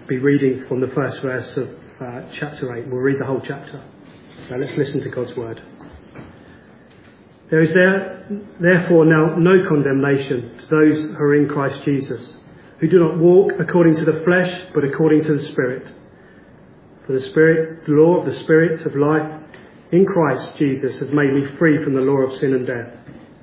be reading from the first verse of chapter 8. We'll read the whole chapter. So let's listen to God's word. There is therefore now no condemnation to those who are in Christ Jesus, who do not walk according to the flesh, but according to the Spirit. For the law of the Spirit of life in Christ Jesus has made me free from the law of sin and death.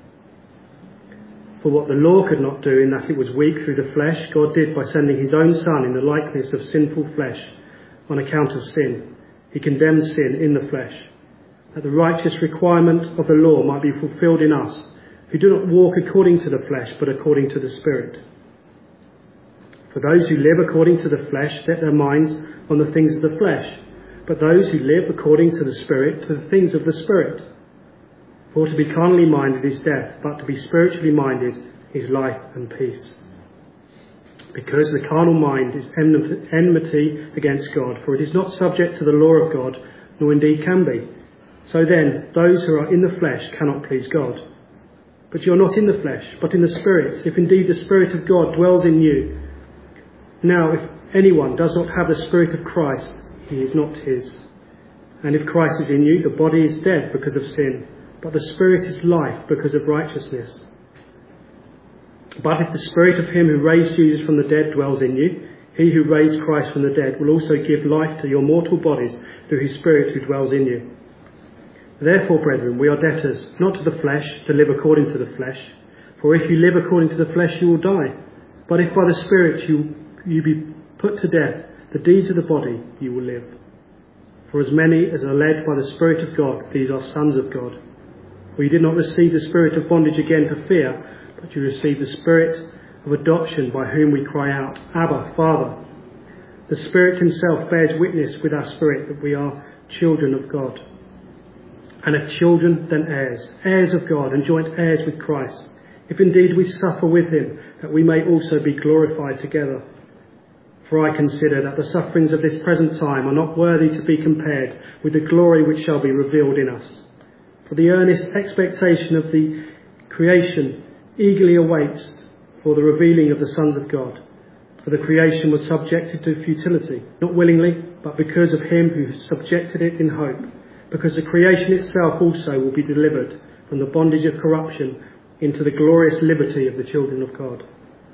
For what the law could not do, in that it was weak through the flesh, God did by sending his own Son in the likeness of sinful flesh on account of sin. He condemned sin in the flesh, that the righteous requirement of the law might be fulfilled in us, who do not walk according to the flesh, but according to the Spirit. For those who live according to the flesh set their minds on the things of the flesh, but those who live according to the Spirit, to the things of the Spirit. For to be carnally minded is death, but to be spiritually minded is life and peace. Because the carnal mind is enmity against God, for it is not subject to the law of God, nor indeed can be. So then, those who are in the flesh cannot please God. But you are not in the flesh, but in the Spirit, if indeed the Spirit of God dwells in you. Now, if anyone does not have the Spirit of Christ, he is not his. And if Christ is in you, the body is dead because of sin, but the Spirit is life because of righteousness. But if the Spirit of him who raised Jesus from the dead dwells in you, he who raised Christ from the dead will also give life to your mortal bodies through his Spirit who dwells in you. Therefore, brethren, we are debtors, not to the flesh, to live according to the flesh. For if you live according to the flesh, you will die. But if by the Spirit you be put to death, the deeds of the body, you will live. For as many as are led by the Spirit of God, these are sons of God. For you did not receive the spirit of bondage again for fear, but you received the Spirit of adoption, by whom we cry out, Abba, Father. The Spirit himself bears witness with our spirit that we are children of God. And if children, then heirs, heirs of God, and joint heirs with Christ, if indeed we suffer with him, that we may also be glorified together. For I consider that the sufferings of this present time are not worthy to be compared with the glory which shall be revealed in us. For the earnest expectation of the creation eagerly awaits for the revealing of the sons of God. For the creation was subjected to futility, not willingly, but because of him who subjected it in hope. Because the creation itself also will be delivered from the bondage of corruption into the glorious liberty of the children of God.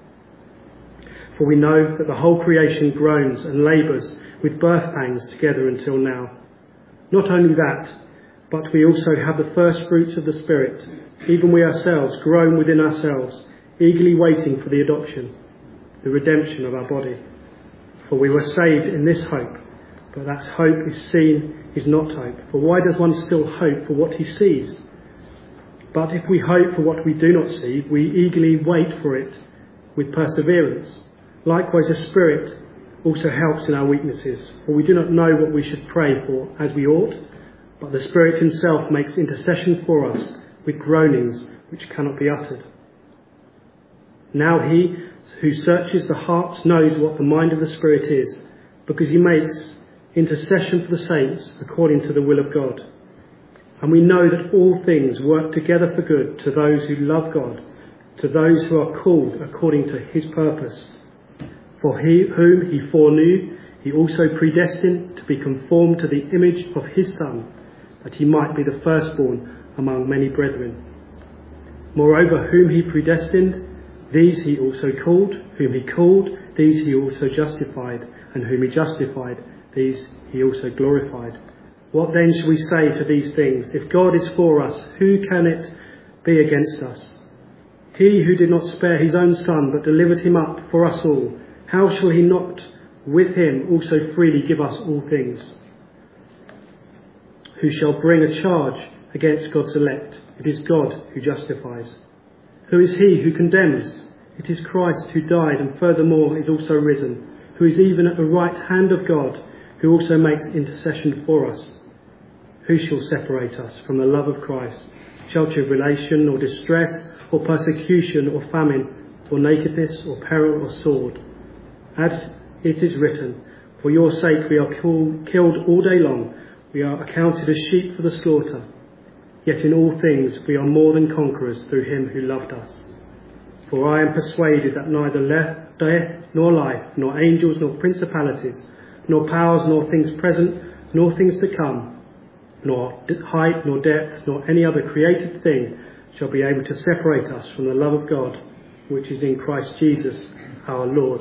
For we know that the whole creation groans and labours with birth pangs together until now. Not only that, but we also have the first fruits of the Spirit, even we ourselves groan within ourselves, eagerly waiting for the adoption, the redemption of our body. For we were saved in this hope, but that hope is seen is not hope. For why does one still hope for what he sees? But if we hope for what we do not see, we eagerly wait for it with perseverance. Likewise, the Spirit also helps in our weaknesses, for we do not know what we should pray for as we ought, but the Spirit himself makes intercession for us with groanings which cannot be uttered. Now he who searches the hearts knows what the mind of the Spirit is, because he makes intercession for the saints according to the will of God. And we know that all things work together for good to those who love God, to those who are called according to his purpose. For he whom he foreknew, he also predestined to be conformed to the image of his Son, that he might be the firstborn among many brethren. Moreover, whom he predestined, these he also called. Whom he called, these he also justified. And whom he justified, these he also glorified. What then shall we say to these things? If God is for us, who can it be against us? He who did not spare his own Son, but delivered him up for us all, how shall he not with him also freely give us all things? Who shall bring a charge against God's elect? It is God who justifies. Who is he who condemns? It is Christ who died and furthermore is also risen, who is even at the right hand of God, who also makes intercession for us. Who shall separate us from the love of Christ? Shall tribulation or distress or persecution or famine or nakedness or peril or sword? As it is written, for your sake we are killed all day long. We are accounted as sheep for the slaughter. Yet in all things we are more than conquerors through him who loved us. For I am persuaded that neither death, nor life, nor angels, nor principalities, nor powers, nor things present, nor things to come, nor height, nor depth, nor any other created thing shall be able to separate us from the love of God, which is in Christ Jesus our Lord.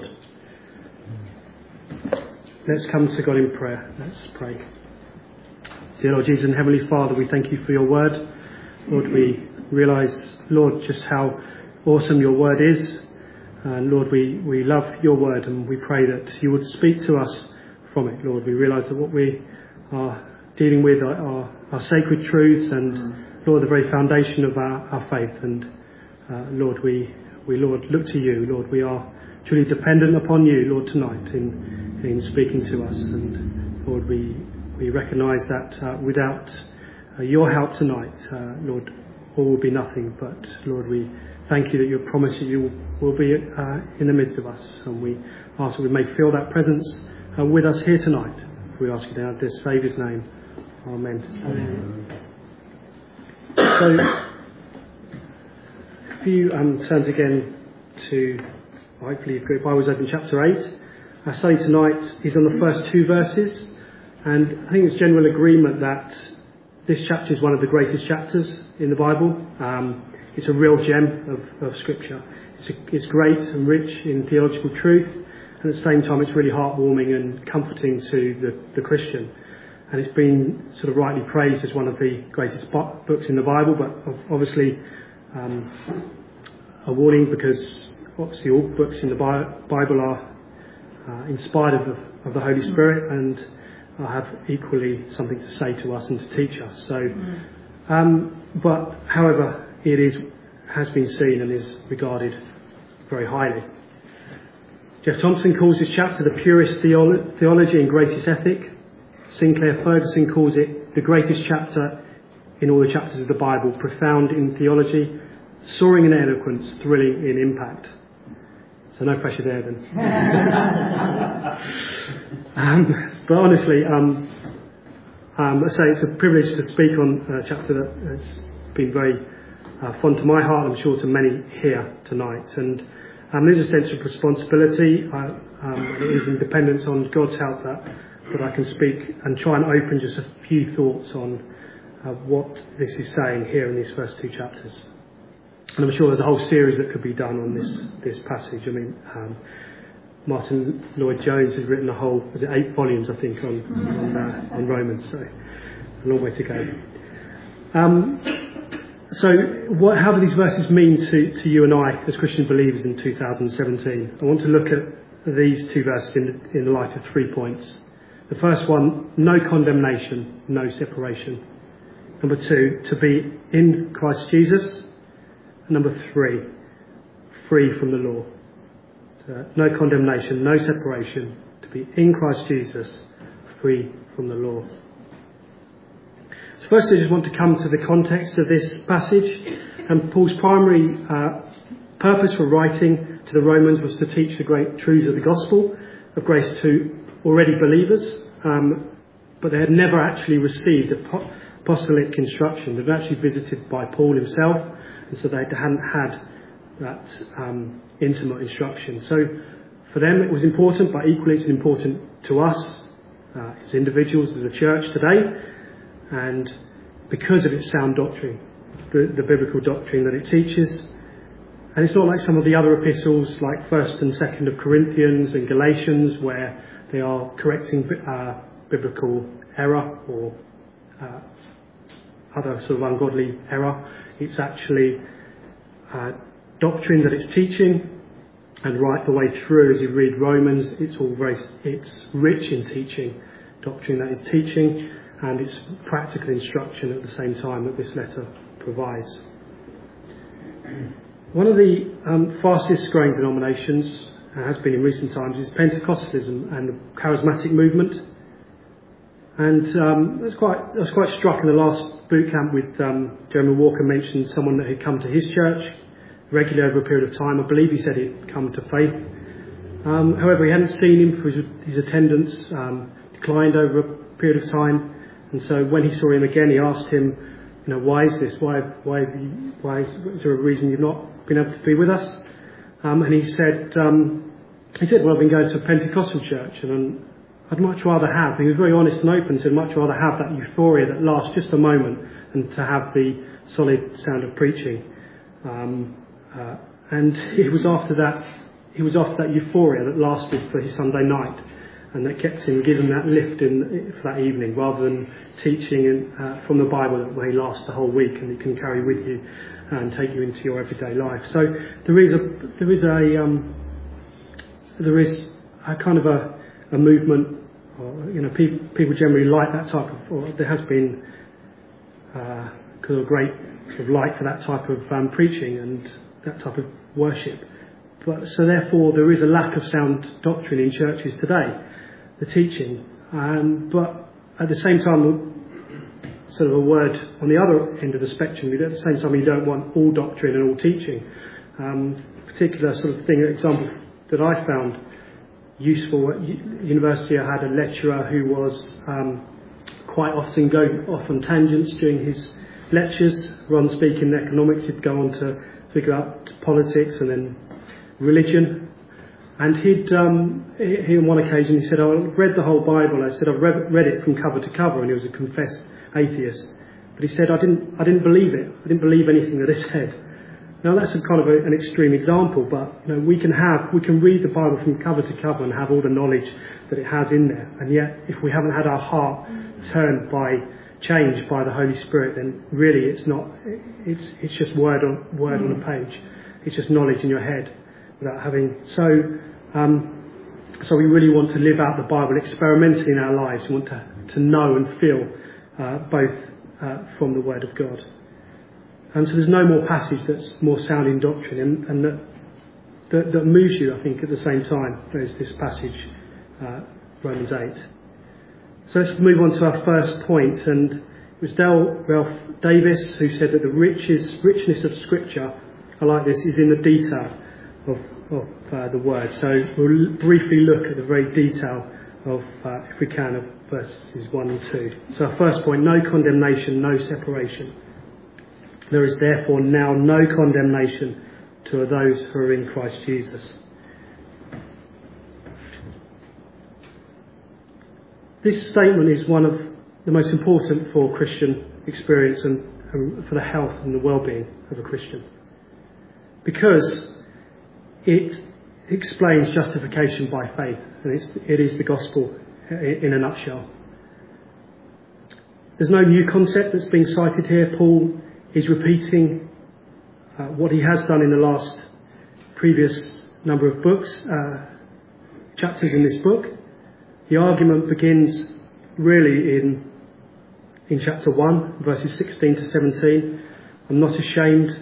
Let's come to God in prayer. Let's pray. Dear Lord Jesus and Heavenly Father, we thank you for your word. Lord, we realise, Lord, just how awesome your word is. And Lord, we love your word, and we pray that you would speak to us from it. Lord, we realise that what we are dealing with are sacred truths and, Lord, the very foundation of our faith. And Lord, we Lord, look to you. Lord, we are truly dependent upon you, Lord, tonight in speaking to us. And Lord, we recognise that without your help tonight, Lord, all will be nothing. But Lord, we thank you that you promise that you will be in the midst of us. And we ask that we may feel that presence with us here tonight. We ask you now in this Saviour's name. Amen. So, if you turn again to, hopefully you've got your Bibles open, chapter 8. Our study tonight is on the first two verses. And I think it's general agreement that this chapter is one of the greatest chapters in the Bible. It's a real gem of Scripture. It's great and rich in theological truth, and at the same time it's really heartwarming and comforting to the Christian. And it's been sort of rightly praised as one of the greatest books in the Bible, but obviously a warning, because obviously all books in the Bible are inspired of the Holy Spirit and have equally something to say to us and to teach us. So, but however, has been seen and is regarded very highly. Jeff Thompson calls this chapter the purest theology and greatest ethic. Sinclair Ferguson calls it the greatest chapter in all the chapters of the Bible, profound in theology, soaring in eloquence, thrilling in impact. So no pressure there then. But honestly, I say it's a privilege to speak on a chapter that has been very fond to my heart, I'm sure to many here tonight. And there's a sense of responsibility. It is in dependence on God's help that I can speak and try and open just a few thoughts on what this is saying here in these first two chapters. And I'm sure there's a whole series that could be done on this passage. I mean, Martin Lloyd-Jones has written 8 volumes, I think, on Romans, so a long way to go. How do these verses mean to you and I as Christian believers in 2017? I want to look at these two verses in the light of 3 points. The first one, no condemnation, no separation. Number 2, to be in Christ Jesus. And number 3, free from the law. So, no condemnation, no separation, to be in Christ Jesus, free from the law. So first I just want to come to the context of this passage. And Paul's primary purpose for writing to the Romans was to teach the great truths of the gospel of grace to already believers, but they had never actually received apostolic instruction. They've been actually visited by Paul himself, and so they hadn't had that intimate instruction. So for them it was important, but equally it's important to us as individuals, as a church today, and because of its sound doctrine, the biblical doctrine that it teaches. And it's not like some of the other epistles, like 1st and 2nd of Corinthians and Galatians, where they are correcting biblical error or other sort of ungodly error. It's actually doctrine that it's teaching, and right the way through, as you read Romans, it's rich in teaching, doctrine that is teaching, and it's practical instruction at the same time that this letter provides. One of the fastest growing denominations, has been in recent times, is Pentecostalism and the charismatic movement. And I was quite struck in the last boot camp with Jeremy Walker mentioned someone that had come to his church regularly over a period of time. I believe he said he'd come to faith. However, he hadn't seen him for his attendance declined over a period of time. And so when he saw him again, he asked him, why is this? Is there a reason you've not been able to be with us? And he said, he said, well, I've been going to a Pentecostal church and I'd much rather have, he was very honest and open, said much rather have that euphoria that lasts just a moment than to have the solid sound of preaching. And it was after that euphoria that lasted for his Sunday night, and that kept him giving that lift for that evening, rather than teaching from the Bible where he lasts the whole week and you can carry with you and take you into your everyday life. So there is a kind of a movement, or, you know, people generally like that type of, or there has been a great sort of like for that type of preaching and that type of worship. But so therefore there is a lack of sound doctrine in churches today, the teaching. But at the same time, sort of a word on the other end of the spectrum, at the same time you don't want all doctrine and all teaching. Particular sort of example that I found useful at university, I had a lecturer who was quite often going off on tangents during his lectures. Rather than speaking economics, he'd go on to figure out politics and then religion. And he on one occasion he said, I read the whole Bible. I said, I've read it from cover to cover, and he was a confessed atheist. But he said, I didn't believe it. I didn't believe anything that it said. Now that's a kind of an extreme example, but you know, we can read the Bible from cover to cover and have all the knowledge that it has in there, and yet if we haven't had our heart changed by the Holy Spirit, then really it's just word on a page. It's just knowledge in your head without having. So we really want to live out the Bible experimentally in our lives. We want to know and feel both from the Word of God. And so there's no more passage that's more sound in doctrine and that moves you, I think, at the same time. There's this passage, Romans 8. So let's move on to our first point. And it was Ralph Davis who said that the richness of Scripture, I like this, is in the detail of the Word. So we'll briefly look at the very detail of, if we can, of verses 1 and 2. So our first point, no condemnation, no separation. There is therefore now no condemnation to those who are in Christ Jesus. This statement is one of the most important for Christian experience and for the health and the well-being of a Christian, because it explains justification by faith, and it is the gospel in a nutshell. There's no new concept that's being cited here. Paul is repeating what he has done in the previous number of chapters in this book. The argument begins really in chapter 1, verses 16 to 17. I'm not ashamed.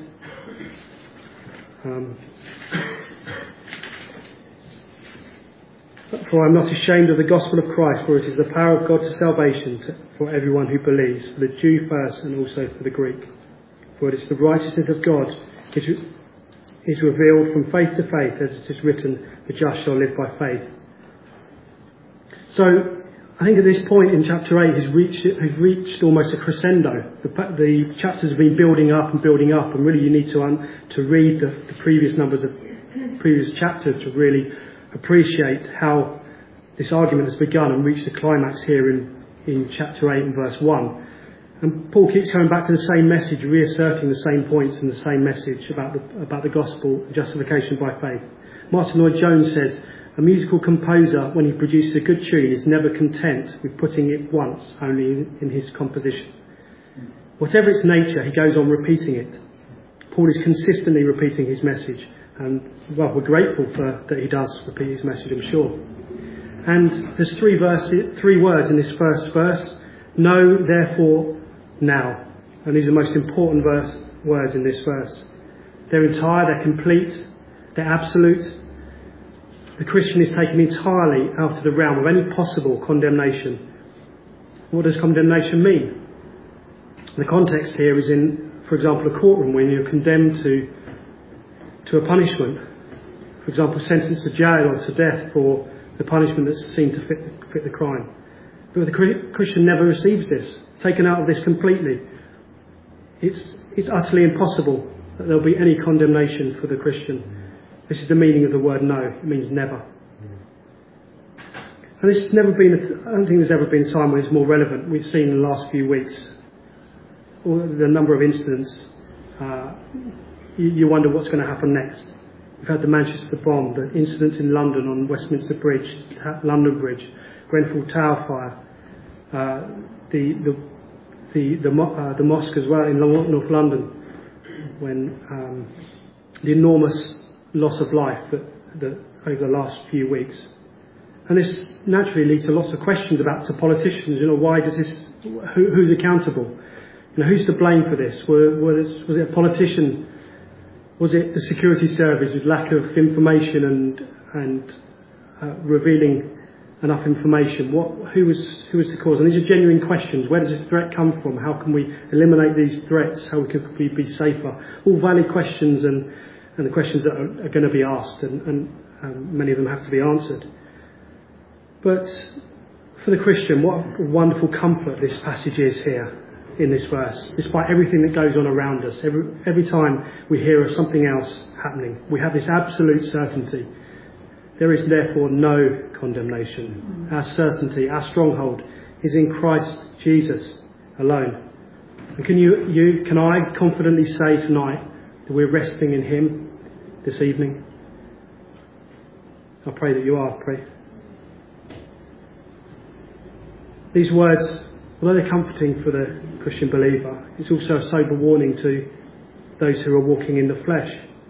For I'm not ashamed of the gospel of Christ, for it is the power of God to salvation for everyone who believes, for the Jew first and also for the Greek. For it is the righteousness of God is revealed from faith to faith, as it is written, the just shall live by faith. So I think at this point in chapter 8 he's reached almost a crescendo. The chapters have been building up, and really you need to read the previous chapters to really appreciate how this argument has begun and reached the climax here in chapter 8 and verse 1. And Paul keeps coming back to the same message, reasserting the same points and the same message about the gospel, justification by faith. Martin Lloyd-Jones says, a musical composer, when he produces a good tune, is never content with putting it once only in his composition. Whatever its nature, he goes on repeating it. Paul is consistently repeating his message, and well, we're grateful that he does repeat his message, I'm sure. And there's three words in this first verse: know, therefore, now. And these are the most important words in this verse. They're entire, they're complete, they're absolute. The Christian is taken entirely out of the realm of any possible condemnation. What does condemnation mean? The context here is in, for example, a courtroom when you're condemned to a punishment. For example, sentenced to jail or to death for the punishment that's seen to fit the crime. But the Christian never receives this. Taken out of this completely. It's utterly impossible that there'll be any condemnation for the Christian. This is the meaning of the word no. It means never. And this has never been, I don't think there's ever been a time when it's more relevant. We've seen in the last few weeks the number of incidents. You wonder what's going to happen next. We've had the Manchester bomb, the incidents in London on Westminster Bridge, London Bridge, Grenfell Tower fire, the mosque as well in North London, when the enormous loss of life that over the last few weeks. And this naturally leads to lots of questions to politicians. Why does this? Who's accountable? Who's to blame for this? Was it a politician? Was it the security service with lack of information and revealing enough information? Who was the cause? And these are genuine questions. Where does this threat come from? How can we eliminate these threats? How can we be safer? All valid questions and the questions that are going to be asked, and many of them have to be answered. But for the Christian, what a wonderful comfort this passage is here in this verse. Despite everything that goes on around us, every time we hear of something else happening, we have this absolute certainty. There is therefore no condemnation. Our certainty, our stronghold is in Christ Jesus alone. And can I confidently say tonight that we're resting in Him this evening? I pray that you are. Pray. These words, although they're comforting for the Christian believer, it's also a sober warning to those who are walking in the flesh.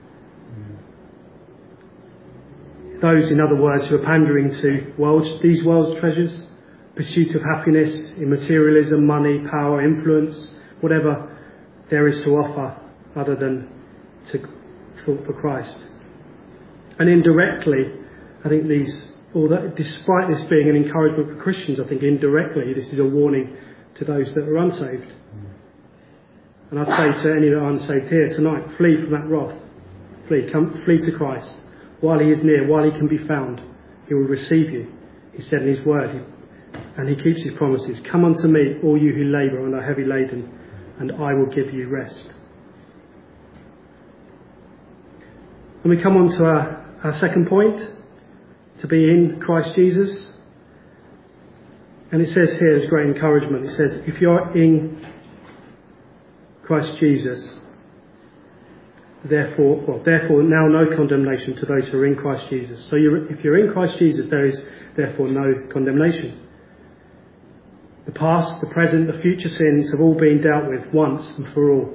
Those, in other words, who are pandering to these world's treasures, pursuit of happiness in materialism, money, power, influence, whatever there is to offer other than to thought for Christ. And indirectly, I think despite this being an encouragement for Christians, I think indirectly this is a warning to those that are unsaved. And I'd say to any that are unsaved here tonight, flee from that wrath. Flee to Christ. While He is near, while He can be found, He will receive you. He said in His word, and He keeps His promises. Come unto me, all you who labour and are heavy laden, and I will give you rest. And we come on to our second point, to be in Christ Jesus. And it says here, as great encouragement, it says, if you're in Christ Jesus, therefore now no condemnation to those who are in Christ Jesus. So if you're in Christ Jesus, there is therefore no condemnation. The past, the present, the future sins have all been dealt with once and for all.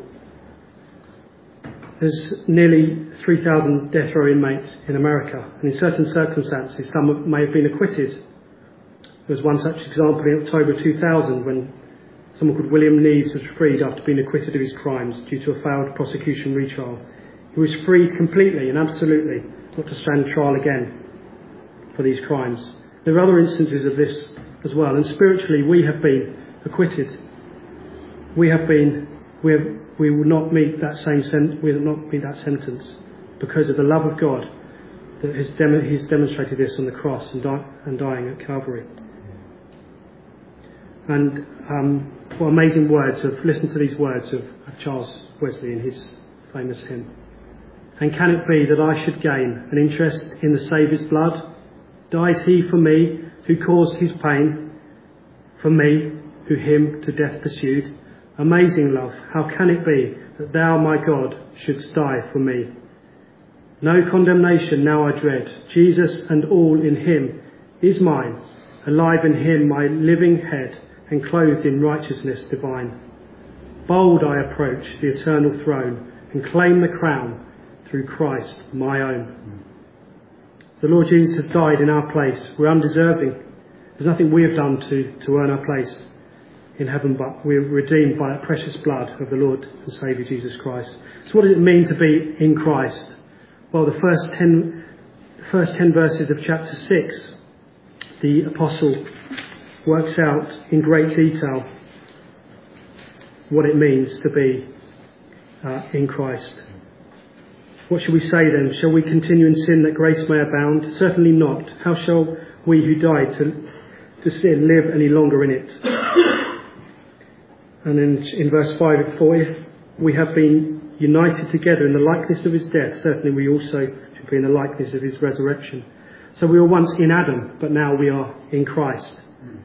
There's nearly 3,000 death row inmates in America, and in certain circumstances some may have been acquitted. There was one such example in October 2000 when someone called William Neves was freed after being acquitted of his crimes due to a failed prosecution retrial. He was freed completely and absolutely not to stand trial again for these crimes. There are other instances of this as well, and spiritually we have been acquitted. We will not meet that sentence because of the love of God that He's demonstrated this on the cross and dying at Calvary. And what amazing words listen to these words of Charles Wesley in his famous hymn. And can it be that I should gain an interest in the Saviour's blood? Died He for me, who caused His pain, for me, who Him to death pursued? Amazing love, how can it be that Thou, my God, shouldst die for me? No condemnation now I dread. Jesus and all in Him is mine. Alive in Him my living head, and clothed in righteousness divine. Bold I approach the eternal throne, and claim the crown through Christ my own. The Lord Jesus has died in our place. We're undeserving. There's nothing we have done to earn our place in heaven, but we're redeemed by that precious blood of the Lord and Saviour Jesus Christ. So what does it mean to be in Christ? Well, the first 10 verses of chapter 6, the apostle works out in great detail what it means to be in Christ. What shall we say then? Shall we continue in sin that grace may abound? Certainly not. How shall we who died to sin live any longer in it? And in verse 5, for if we have been united together in the likeness of His death, certainly we also should be in the likeness of His resurrection. So we were once in Adam, but now we are in Christ.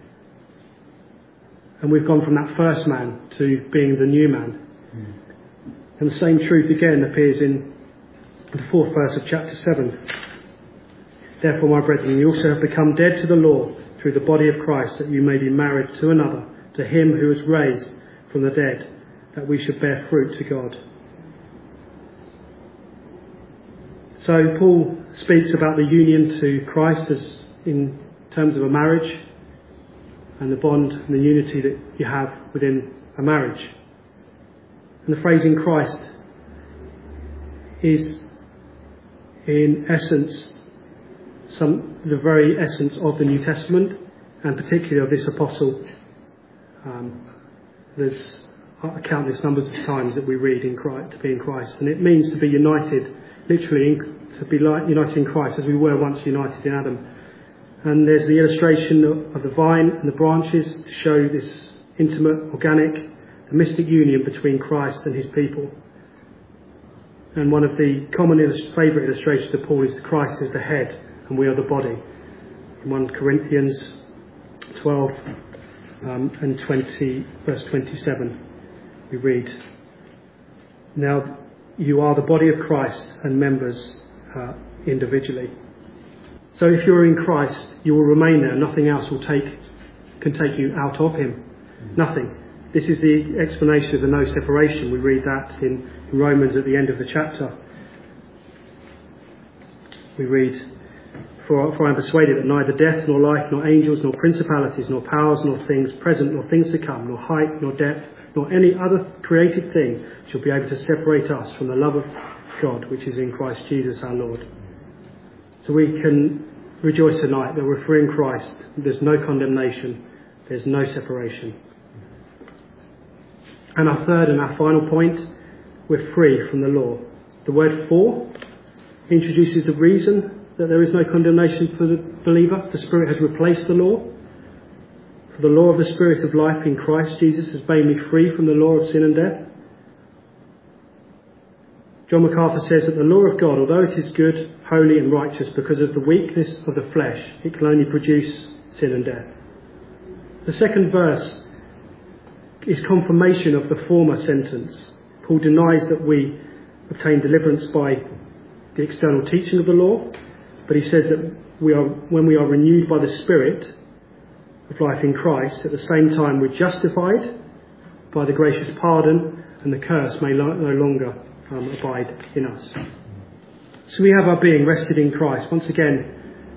And we've gone from that first man to being the new man. And the same truth again appears in the 4th verse of chapter 7. Therefore, my brethren, you also have become dead to the law through the body of Christ, that you may be married to another, to him who was raised from the dead, that we should bear fruit to God. So Paul speaks about the union to Christ as in terms of a marriage and the bond and the unity that you have within a marriage. And the phrase in Christ is in essence the very essence of the New Testament, and particularly of this apostle. There's countless numbers of times that we read in Christ, to be in Christ, and it means to be united, literally to be united in Christ as we were once united in Adam. And there's the illustration of the vine and the branches to show this intimate, organic, mystic union between Christ and his people. And one of the common favourite illustrations of Paul is Christ is the head and we are the body. In 1 Corinthians 12 and 20, verse 27, we read, "Now you are the body of Christ and members individually." So if you're in Christ, you will remain there. Nothing else can take you out of him. Nothing. This is the explanation of the no separation. We read that in Romans at the end of the chapter. We read, For I am persuaded that neither death, nor life, nor angels, nor principalities, nor powers, nor things present, nor things to come, nor height, nor depth, nor any other created thing shall be able to separate us from the love of God, which is in Christ Jesus our Lord. So we can rejoice tonight that we're free in Christ. There's no condemnation. There's no separation. And our third and our final point, we're free from the law. The word "for" introduces the reason that there is no condemnation for the believer. The Spirit has replaced the law. For the law of the Spirit of life in Christ Jesus has made me free from the law of sin and death. John MacArthur says that the law of God, although it is good, holy and righteous, because of the weakness of the flesh, it can only produce sin and death. The second verse is confirmation of the former sentence. Paul denies that we obtain deliverance by the external teaching of the law, but he says that when we are renewed by the Spirit of life in Christ, at the same time we're justified by the gracious pardon, and the curse may no longer abide in us. So we have our being rested in Christ. Once again,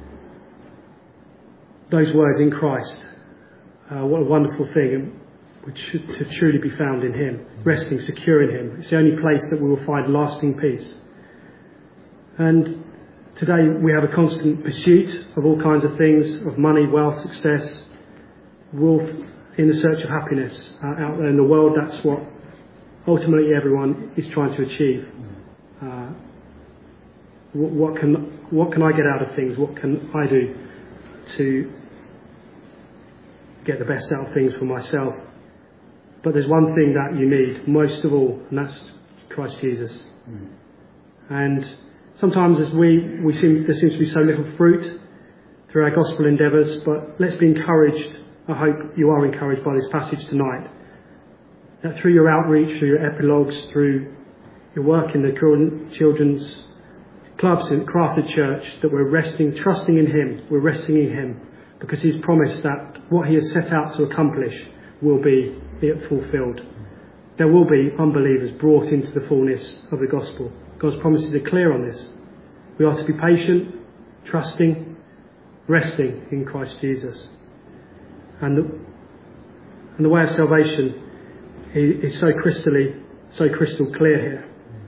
those words "in Christ," what a wonderful thing, which should to truly be found in him, resting secure in him. It's the only place that we will find lasting peace. And today we have a constant pursuit of all kinds of things, of money, wealth, success, wolf in the search of happiness out there in the world. That's what ultimately everyone is trying to achieve. What can I get out of things? What can I do to get the best out of things for myself? But there's one thing that you need most of all, and that's Christ Jesus. And sometimes as there seems to be so little fruit through our gospel endeavours, but let's be encouraged. I hope you are encouraged by this passage tonight, that through your outreach, through your epilogues, through your work in the children's clubs in Crafted Church, that we're trusting in him. We're resting in him because he's promised that what he has set out to accomplish will be fulfilled. There will be unbelievers brought into the fullness of the gospel. God's promises are clear on this. We are to be patient, trusting, resting in Christ Jesus. And the way of salvation is so crystal clear here.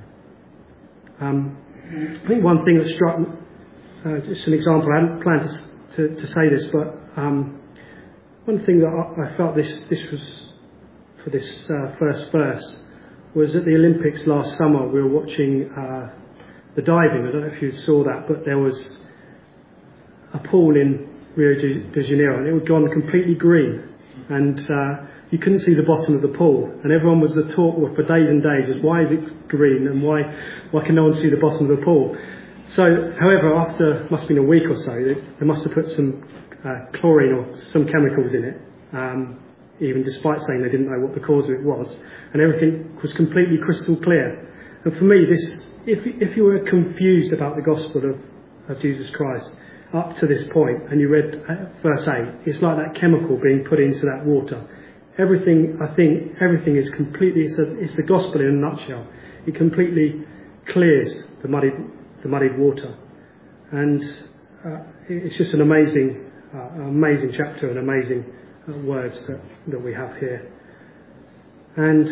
I think one thing that struck me, just an example, I hadn't planned to say this, but one thing that I felt this was for this first verse was at the Olympics last summer. We were watching the diving. I don't know if you saw that, but there was a pool in Rio de Janeiro, and it had gone completely green, and you couldn't see the bottom of the pool, and everyone was the talk for days and days was, why is it green, and why can no one see the bottom of the pool? So, however, after must have been a week or so, they must have put some chlorine or some chemicals in it, even despite saying they didn't know what the cause of it was, and everything was completely crystal clear. And for me, this, if you were confused about the gospel of Jesus Christ up to this point, and you read verse 8, it's like that chemical being put into that water. Everything is completely, it's the gospel in a nutshell. It completely clears the muddied water. And it's just an amazing chapter and amazing words that we have here. And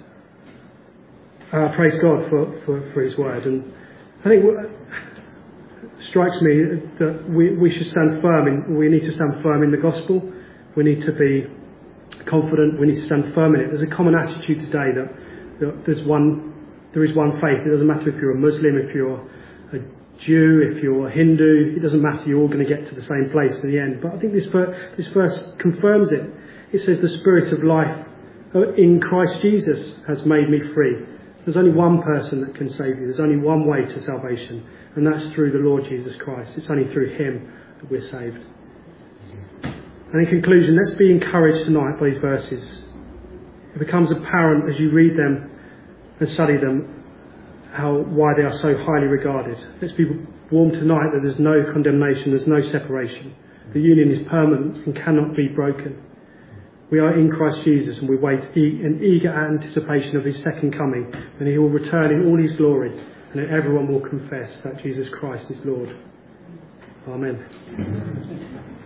praise God for his word. And I think what strikes me that we should stand firm we need to stand firm in the gospel. We need to be confident. We need to stand firm in it. There's a common attitude today that there is one faith. It doesn't matter if you're a Muslim, if you're a Jew, if you're a Hindu. It doesn't matter. You're all going to get to the same place in the end. But I think this verse confirms it. It says the Spirit of life in Christ Jesus has made me free. There's only one person that can save you. There's only one way to salvation, and that's through the Lord Jesus Christ. It's only through him that we're saved. And in conclusion, let's be encouraged tonight by these verses. It becomes apparent as you read them and study them why they are so highly regarded. Let's be warned tonight that there's no condemnation, there's no separation. The union is permanent and cannot be broken. We are in Christ Jesus, and we wait in eager anticipation of his second coming, and he will return in all his glory, and then everyone will confess that Jesus Christ is Lord. Amen.